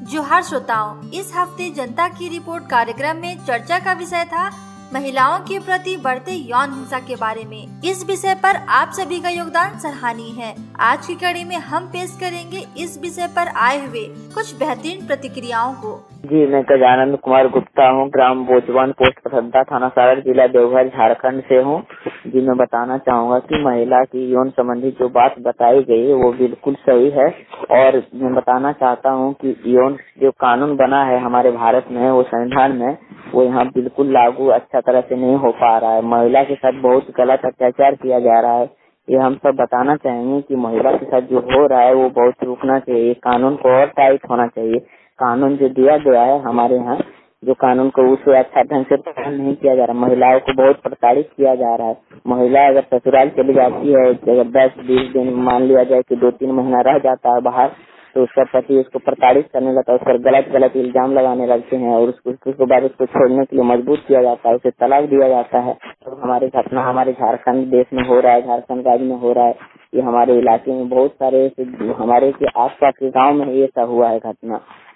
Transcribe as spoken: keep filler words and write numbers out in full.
जोहार श्रोताओं, इस हफ्ते जनता की रिपोर्ट कार्यक्रम में चर्चा का विषय था महिलाओं के प्रति बढ़ते यौन हिंसा के बारे में। इस विषय पर आप सभी का योगदान सराहनीय है। आज की कड़ी में हम पेश करेंगे इस विषय पर आए हुए कुछ बेहतरीन प्रतिक्रियाओं को। जी, मैं गजानंद कुमार गुप्ता हूँ, ग्राम बोचवान, पोस्ट पसंदा, थाना सागर, जिला देवघर, झारखंड से हूँ। जी, मैं बताना चाहूँगा कि महिला की यौन संबंधी जो बात बताई गई वो बिल्कुल सही है। और मैं बताना चाहता हूँ कि यौन जो कानून बना है हमारे भारत में, वो संविधान में, वो यहाँ बिल्कुल लागू अच्छा तरह से नहीं हो पा रहा है। महिला के साथ बहुत गलत अत्याचार किया जा रहा है। ये हम सब बताना चाहेंगे कि महिला के साथ जो हो रहा है वो बहुत रुकना चाहिए। कानून को और टाइट होना चाहिए। कानून जो दिया गया है हमारे यहाँ, जो कानून को उसे अच्छा ढंग से पालन नहीं किया जा रहा। महिलाओं को बहुत प्रताड़ित किया जा रहा है। महिला अगर ससुराल चली जाती है, अगर दस बीस दिन मान लिया जाए कि दो तीन महीना रह जाता है बाहर, तो उसका पति उसको प्रताड़ित करने लगता है, उस पर गलत गलत इल्जाम लगाने लगते हैं और उसको उसके बाद उसको छोड़ने के लिए मजबूर किया जाता है, उसे तलाक दिया जाता है। तो हमारे घटना हमारे झारखंड देश में हो रहा है, झारखंड राज्य में हो रहा है। ये हमारे इलाके में बहुत सारे हमारे के आस पास के गाँव में ये सब हुआ है घटना।